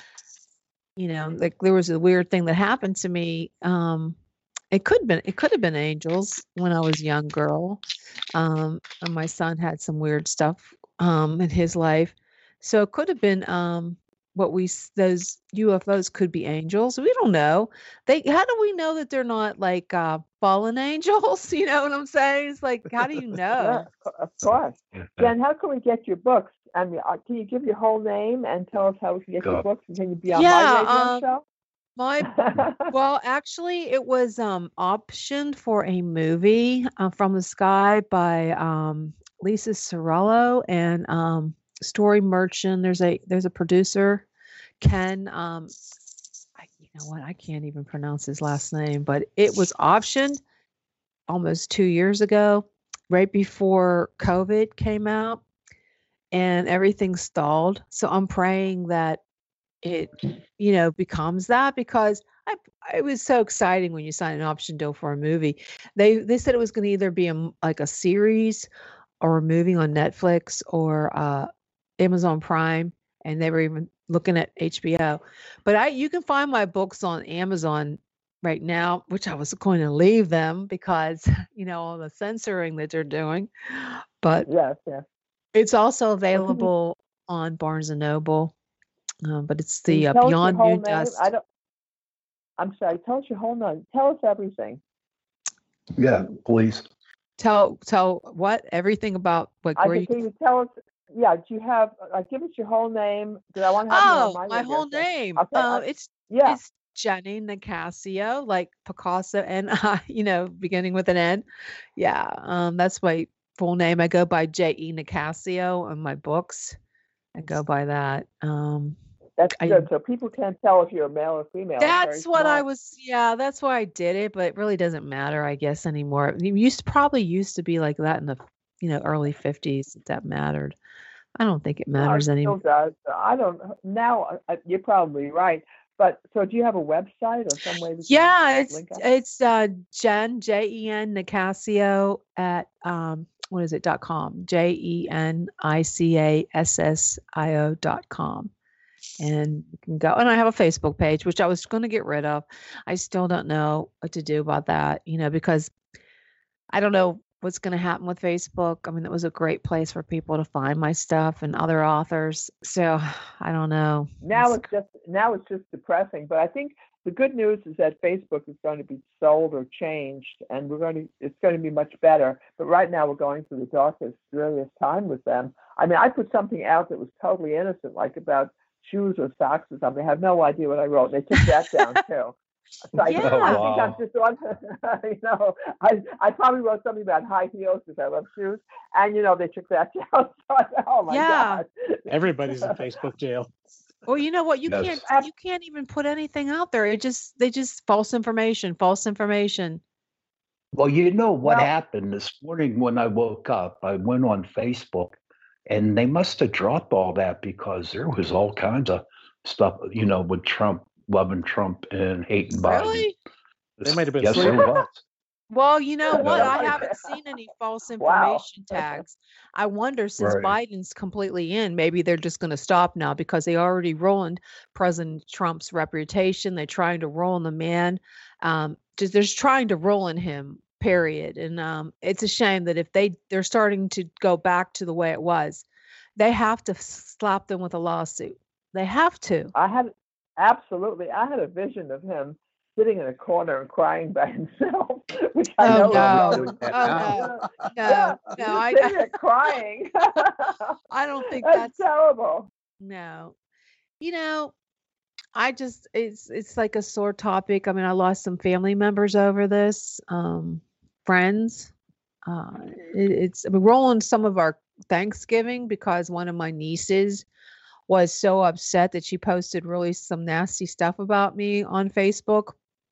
you know, like there was a weird thing that happened to me. Um, it could have been, it could have been angels when I was a young girl. Um, and my son had some weird stuff um, in his life. So it could have been um, what we s- those U F Os could be angels. We don't know. They how do we know that they're not like uh, fallen angels? You know what I'm saying? It's like how do you Yeah, know? of of course. Jen, how can we get your books? I mean, uh, can you give your whole name and tell us how we can get your God. books? And can you be on Yeah, my radio um, show? my well, actually, it was um optioned for a movie uh, From the Sky by um Lisa Sorello and um Story Merchant. There's a there's a producer, Ken. Um, I, you know what? I can't even pronounce his last name, but it was optioned almost two years ago, right before COVID came out, and everything stalled. So I'm praying that it, you know, becomes that because I it was so exciting when you sign an option deal for a movie. They they said it was going to either be a m like a series or a movie on Netflix or uh Amazon Prime, and they were even looking at H B O. But I, you can find my books on Amazon right now, which I was going to leave them because, you know, all the censoring that they're doing. But Yes, yes. it's also Well, can you, available on Barnes and Noble. Um, but it's can you the uh, tell us your Beyond whole Moon name? Dust. I don't. I'm sorry. Tell us your whole name. Tell us everything. Yeah, please. Tell tell what everything about like I where can. you. Can you tell us? Yeah. Do you have? Uh, give us your whole name. Because I want to have you on Oh, my my radio whole show. name. Okay. I, Um, it's yeah. it's Jenny Nicasio, like Picasso, and uh, you know, beginning with an N. Yeah. Um, that's my full name. I go by J E Nicasio on my books. I go by that. Um, That's I good. So people can't tell if you're a male or female. It's very That's what I smart. was, yeah, that's why I did it, but it really doesn't matter, I guess, anymore. It used probably used to be like that in the, you know, early fifties that that mattered. I don't think it No, matters it still anymore. does. I don't now. uh, You're probably right. But so, do you have a website or some way we can Yeah, it's link up? it's uh Jen, J E N Nicasio at um what is it dot com? J E N I C A S S I O dot com. And you can go, and I have a Facebook page, which I was going to get rid of. I still don't know what to do about that, you know, because I don't know what's going to happen with Facebook. I mean, it was a great place for people to find my stuff and other authors. So I don't know. Now It's- it's just now it's just depressing. But I think the good news is that Facebook is going to be sold or changed, and we're going to it's going to be much better. But right now we're going through the darkest, dreariest time with them. I mean, I put something out that was totally innocent, like about shoes or socks or something. I have no idea what I wrote. They took that down too. So I, Yeah. I Oh, think I'm wow. just on. You know, I I probably wrote something about high heels because I love shoes, and you know they took that down. So I thought, oh my Yeah. God. Everybody's in Facebook jail. Well, you know what? You Yes. can't Ab- you can't even put anything out there. It just they just false information, false information. Well, you know what Well- happened this morning when I woke up? I went on Facebook and they must have dropped all that because there was all kinds of stuff, you know, with Trump, loving Trump and hating Biden. Really? They might have been Yes, there sleeping. was. Well, you know what? I Yeah. haven't seen any false Wow. information tags. I wonder since Right. Biden's completely in, maybe they're just going to stop now because they already ruined President Trump's reputation. They're trying to ruin the man. Um, just they're just trying to ruin him. Period. And um, it's a shame that if they they're starting to go back to the way it was, they have to slap them with a lawsuit. They have to. I had absolutely. I had a vision of him sitting in a corner and crying by himself, which I Oh know no! is doing that Oh now. no! Yeah, No! No! just I sitting there crying. I don't think that's, that's terrible. no. You know, I just it's it's like a sore topic. I mean, I lost some family members over this, um, friends. Uh, it, it's we're rolling some of our Thanksgiving because one of my nieces was so upset that she posted really some nasty stuff about me on Facebook.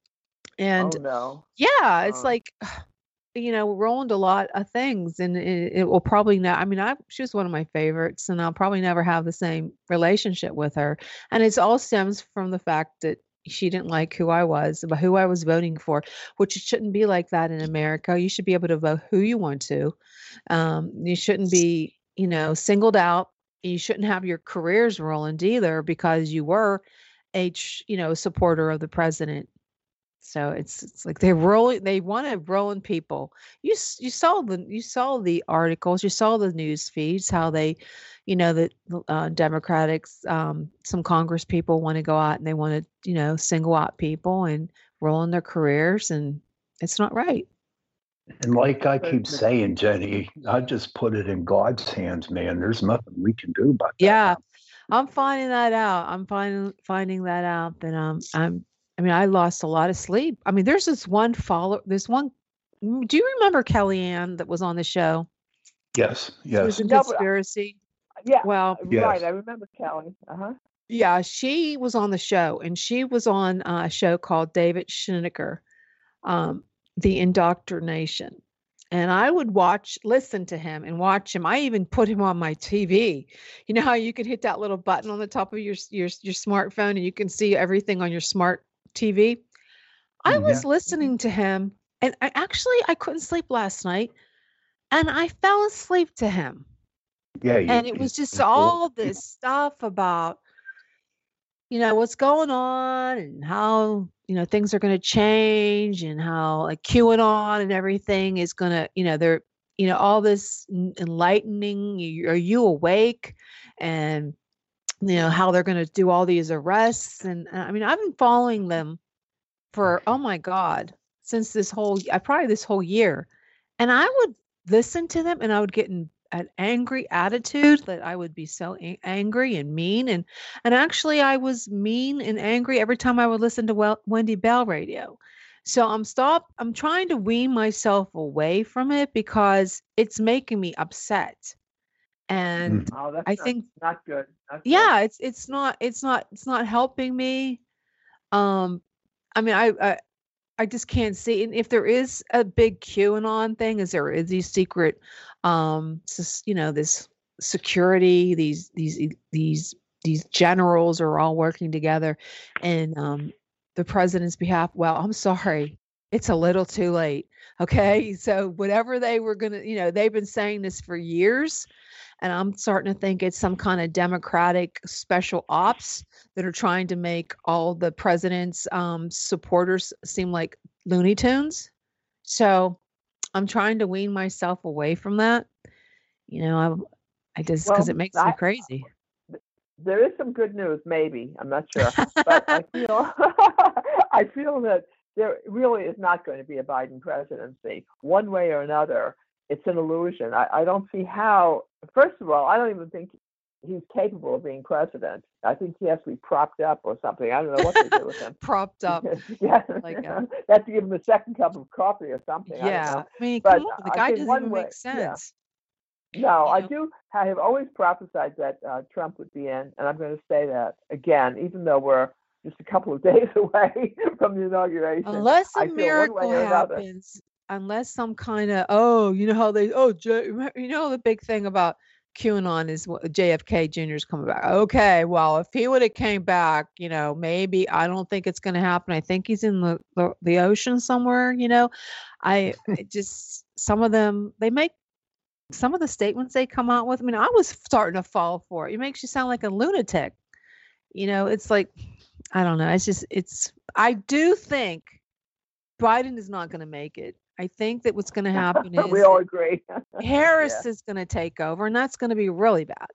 And Oh no. yeah, it's Oh. like, you know, we're rolling a lot of things, and it, it will probably not. I mean, I she was one of my favorites, and I'll probably never have the same relationship with her. And it's all stems from the fact that she didn't like who I was, about who I was voting for, which it shouldn't be like that in America. You should be able to vote who you want to. Um, you shouldn't be, you know, singled out. You shouldn't have your careers ruined either because you were a, ch- you know, supporter of the president. So it's it's like they rolling they want to rolling people. You s- you saw the you saw the articles, you saw the news feeds, how they, you know, the uh, Democrats, um, some Congress people want to go out and they want to, you know, single out people and rolling their careers, and it's not right. And like I keep But- saying, Jenny, I just put it in God's hands, man. There's nothing we can do about that. Yeah, I'm finding that out. I'm finding finding that out that um I'm I mean I lost a lot of sleep. I mean there's this one follow there's one mm, do you remember Kellyanne that was on the show? Yes, She yes. was in No, but- conspiracy. Yeah. Well, Yes. Right. I remember Kelly. Uh huh. yeah, she was on the show and she was on uh, a show called David Schnicker, um, The Indoctrination. And I would watch, listen to him and watch him. I even put him on my T V. You know how you could hit that little button on the top of your your your smartphone and you can see everything on your smart T V. I was listening to him and I actually I couldn't sleep last night and I fell asleep to him. Yeah, you, And it was you, just it's all- all this stuff about, you know, what's going on and how, you know, things are going to change and how like QAnon and everything is going to, you know, they're, you know, all this en- enlightening. You, are you awake? And, you know, how they're going to do all these arrests. And uh, I mean, I've been following them for, oh my God, since this whole, I probably this whole year. And I would listen to them and I would get in an angry attitude that I would be so a- angry and mean. And, and actually I was mean and angry every time I would listen to well, Wendy Bell radio. So I'm stop, I'm trying to wean myself away from it because it's making me upset. And Mhm. Oh, that's I not, think, not good. Not good. yeah, it's, it's not, it's not, it's not helping me. Um, I mean, I, I, I just can't see. And if there is a big QAnon thing, is there is these secret, um, sus- you know, this security, these these e- these these generals are all working together, and um, the president's behalf. Well, I'm sorry, it's a little too late. Okay, so whatever they were gonna, you know, they've been saying this for years, and I'm starting to think it's some kind of democratic special ops that are trying to make all the president's um, supporters seem like Looney Tunes. So I'm trying to wean myself away from that. You know, I, I just because Well, it makes me I, crazy. there is some good news, maybe. I'm not sure, but I feel I feel that there really is not going to be a Biden presidency one way or another. It's an illusion. I, I don't see how. First of all, I don't even think he's capable of being president. I think he has to be propped up or something. I don't know what they do with him. Propped up. Yeah, Like a- they have to give him a second cup of coffee or something. I don't Yeah. know. I mean, But come on. The I guy think doesn't one even way- make yeah. sense. No, You I know? do. I have always prophesied that uh, Trump would be in, and I'm going to say that again, even though we're just a couple of days away from the inauguration. Unless a I feel one way miracle or another. happens, unless some kind of, oh, you know how they, oh, J, you know, the big thing about QAnon is what J F K Junior is coming back. Okay, well, if he would have came back, you know, maybe I don't think it's going to happen. I think he's in the, the the ocean somewhere. You know, I it just some of them they make some of the statements they come out with. I mean, I was starting to fall for it. It makes you sound like a lunatic. You know, it's like I don't know. It's just it's. I do think Biden is not going to make it. I think that what's going to happen is we all agree. Harris Yeah. is going to take over, and that's going to be really bad.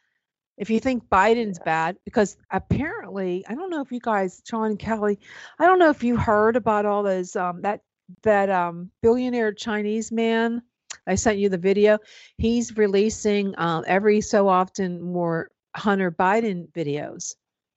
If you think Biden's bad, because apparently, I don't know if you guys, Sean and Kelly, I don't know if you heard about all those um, that that um, billionaire Chinese man. I sent you the video. He's releasing um, every so often more Hunter Biden videos.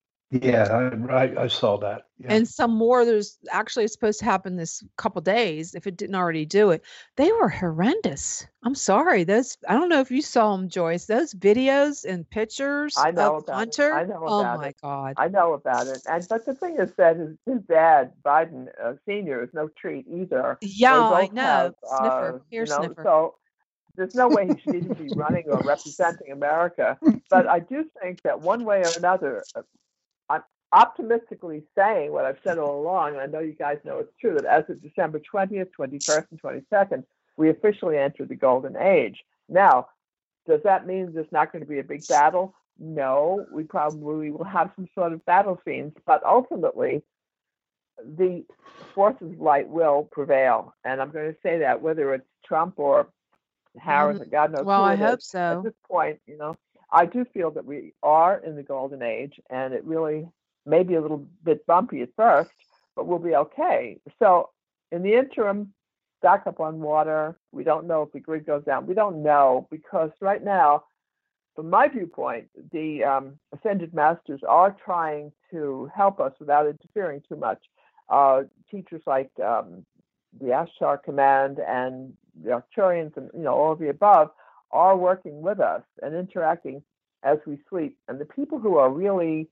Yeah, I, I, I saw that. Yeah. And some more. There's actually it's supposed to happen this couple days if it didn't already do it. They were horrendous. I'm sorry. Those I don't know if you saw them, Joyce. Those videos and pictures I know of about Hunter. it. I know oh about my it. God. I know about it. And but the thing is that his, his dad, Biden uh, Senior, is no treat either. Yeah, They I both know. have, Sniffer. uh, Here, you know, sniffer. so there's no way he should even be running or representing America. But I do think that one way or another, uh, I'm optimistically saying what I've said all along, and I know you guys know it's true, that as of December twentieth, twenty-first, and twenty-second, we officially enter the golden age. Now, does that mean there's not going to be a big battle? No, we probably will have some sort of battle scenes, but ultimately, the forces of light will prevail. And I'm going to say that whether it's Trump or Harris, Mhm. or God knows Well, who I it hope is, so. at this point, you know, I do feel that we are in the golden age, and it really may be a little bit bumpy at first, but we'll be okay. So in the interim, stock up on water. We don't know if the grid goes down. We don't know because right now, from my viewpoint, the um, Ascended Masters are trying to help us without interfering too much. Uh, teachers like um, the Ashtar Command and the Arcturians and you know all of the above are working with us and interacting as we sleep. And the people who are really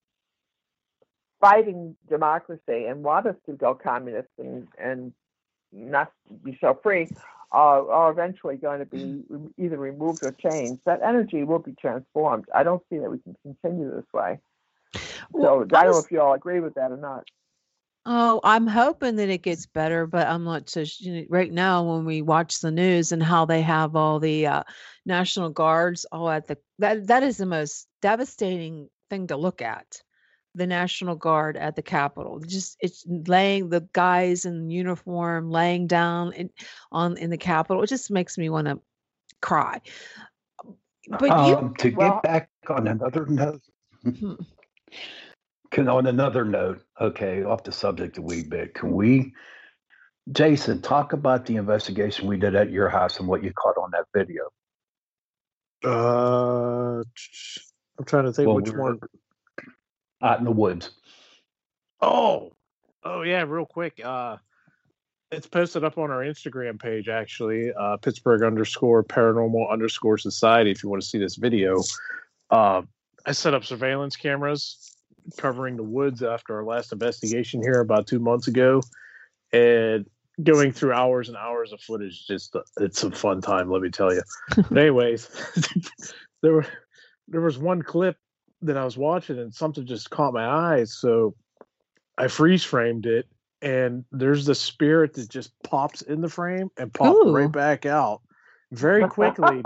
fighting democracy and want us to go communist and, and not be so free are, are eventually going to be either removed or changed. That energy will be transformed. I don't see that we can continue this way. Well, So I I don't know was- if you all agree with that or not. Oh, I'm hoping that it gets better, but I'm not so sh- you know, right now when we watch the news and how they have all the uh, National Guards all at the that that is the most devastating thing to look at. The National Guard at the Capitol. Just it's laying the guys in uniform laying down in, on in the Capitol. It just makes me want to cry. But you Um, to Well, get back on another note, hmm, can on another note, okay, off the subject a wee bit, can we, Jason, talk about the investigation we did at your house and what you caught on that video? Uh, I'm trying to think Well, which we were one. out in the woods. Oh, oh yeah, real quick. Uh, it's posted up on our Instagram page actually. Uh, Pittsburgh underscore paranormal underscore society. If you want to see this video, uh, I set up surveillance cameras covering the woods after our last investigation here about two months ago, and going through hours and hours of footage. Just it's a fun time, let me tell you. But anyways, there were there was one clip that I was watching and something just caught my eye, so I freeze framed it, and there's the spirit that just pops in the frame and pops Ooh. right back out very quickly.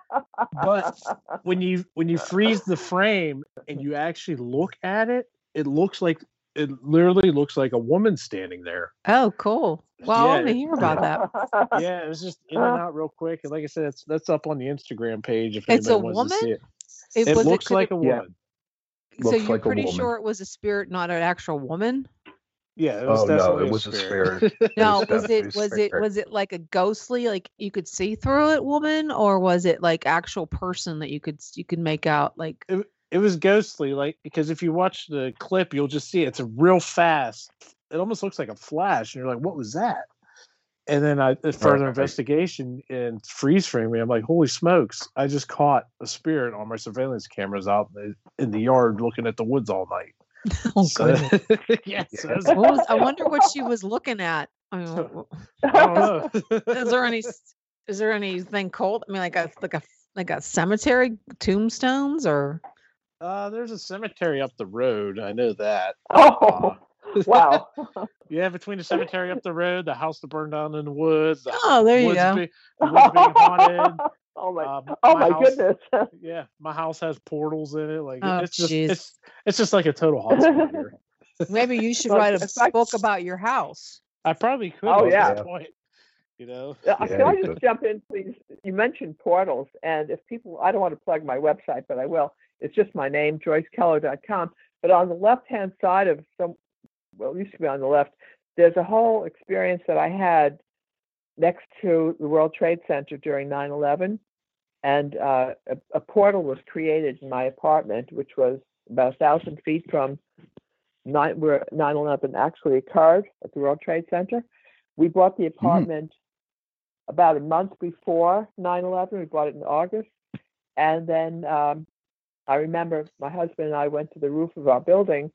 But when you when you freeze the frame and you actually look at it, it looks like it literally looks like a woman standing there. oh, cool. Well, I Yeah, want to it- hear about that. Yeah, it was just in and out real quick. And like I said, it's that's up on the Instagram page if It's anybody a wants to see woman? it. It It was looks could like it, a Yeah. woman. so Looks you're like a pretty woman. sure it was a spirit, not an actual woman? Yeah, it was Oh no, definitely it was a a spirit. spirit. No, was was definitely it a was it spirit. was it like a ghostly, like you could see through it woman, or was it like actual person that you could you could make out like it, it was ghostly, like because if you watch the clip, you'll just see it. It's a real fast. It almost looks like a flash, and you're like, "What was that?" And then I the further Right. investigation and freeze framing, I'm like, "Holy smokes! I just caught a spirit on my surveillance cameras out in the, in the yard looking at the woods all night." oh So, goodness. yeah, so Yeah. it's- What was, I wonder what she was looking at. I mean, wh- wh- I don't know. is there any is there anything cold? I mean, like a like a like a cemetery tombstones or Uh, there's a cemetery up the road. I know that. Oh, wow. Yeah, between the cemetery up the road, the house that burned down in the woods, the oh, there you woods, go. be, the woods being haunted. Oh my, Um, oh my my house- goodness. Yeah, my house has portals in it. Like Oh, it's just jeez. it's it's just like a total hotspot here. Maybe you should Look, write a in fact- book about your house. I probably could. Oh, at yeah. this point, you know. Uh, Yeah, Can I you just could. jump in, please? You mentioned portals, and if people, I don't want to plug my website, but I will. It's just my name, joyce keller dot com. But on the left-hand side of some, well, it used to be on the left, there's a whole experience that I had next to the World Trade Center during nine eleven. And uh, a, a portal was created in my apartment, which was about a thousand feet from nine, where nine eleven actually occurred at the World Trade Center. We bought the apartment about a month before nine eleven. We bought it in August. And then um, I remember my husband and I went to the roof of our building,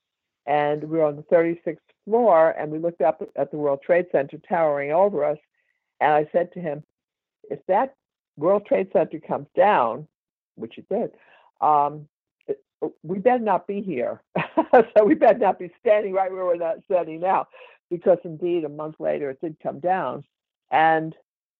and we were on the thirty-sixth floor, and we looked up at the World Trade Center towering over us. And I said to him, if that World Trade Center comes down, which it did, um, it, we better not be here. So we better not be standing right where we're not standing now, because indeed a month later it did come down, and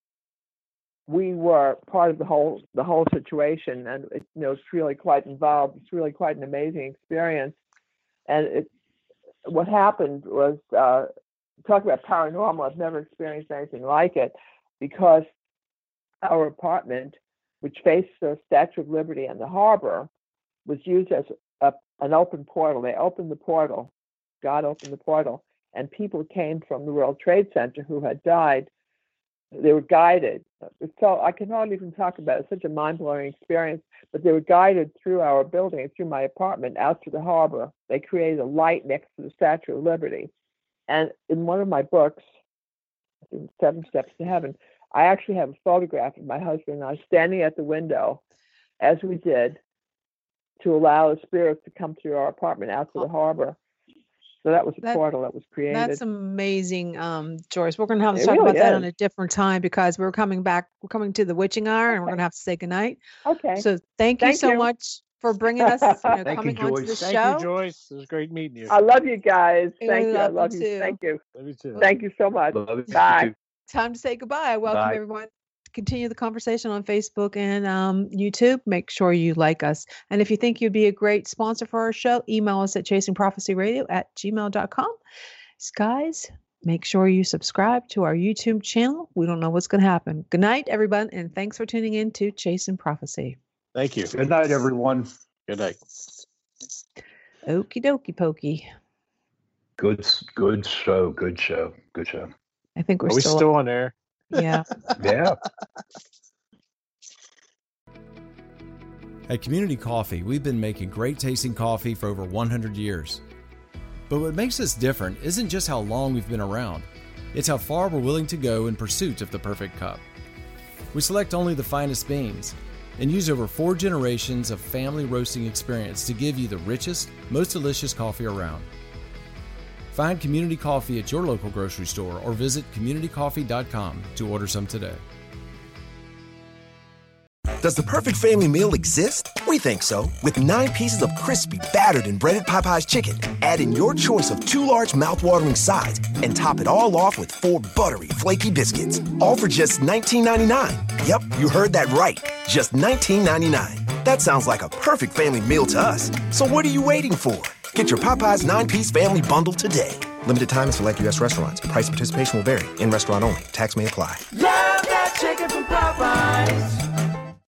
we were part of the whole the whole situation, and it, you know, it's really quite involved. It's really quite an amazing experience, and it what happened was uh, talk about paranormal. I've never experienced anything like it, because our apartment, which faced the Statue of Liberty and the harbor, was used as a, an open portal. They opened the portal, God opened the portal, and people came from the World Trade Center who had died. They were guided. So I can hardly even talk about it. It's such a mind-blowing experience, but they were guided through our building, through my apartment, out to the harbor. They created a light next to the Statue of Liberty. And in one of my books, I think Seven Steps to Heaven, I actually have a photograph of my husband and I standing at the window, as we did, to allow the spirits to come through our apartment out to the harbor. So that was a That- portal that was created. That's amazing, um, Joyce. We're going to have to It talk really about that on is. a different time because we're coming back. We're coming to the witching hour, and we're Okay. going to have to say goodnight. Okay. So thank you Thank so you. much for bringing us, you know, Thank coming you, onto Joyce. the Thank show. you, Joyce. It was great meeting you. I love you guys. We Thank you. I love love you you. too. Thank you. Love you too. Thank you so much. Love you Bye. too. Time to say goodbye. Welcome Bye. everyone to continue the conversation on Facebook and um, YouTube. Make sure you like us. And if you think you'd be a great sponsor for our show, email us at chasing prophecy radio at gmail dot com. Guys, make sure you subscribe to our YouTube channel. We don't know what's going to happen. Good night, everyone, and thanks for tuning in to Chasing Prophecy. Thank you. Good night, everyone. Good night. Okie dokie pokey. Good, good show. Good show. Good show. I think we're Are we still, still on air? yeah. Yeah. At Community Coffee, we've been making great tasting coffee for over one hundred years. But what makes us different isn't just how long we've been around, it's how far we're willing to go in pursuit of the perfect cup. We select only the finest beans and use over four generations of family roasting experience to give you the richest, most delicious coffee around. Find Community Coffee at your local grocery store or visit community coffee dot com to order some today. Does the perfect family meal exist? We think so. With nine pieces of crispy, battered, and breaded Popeye's chicken, add in your choice of two large mouth-watering sides, and top it all off with four buttery, flaky biscuits. All for just nineteen ninety-nine. Yep, you heard that right. Just nineteen ninety-nine. That sounds like a perfect family meal to us. So what are you waiting for? Get your Popeye's nine-piece family bundle today. Limited time at select U S restaurants. Price participation will vary. In-restaurant only. Tax may apply. Love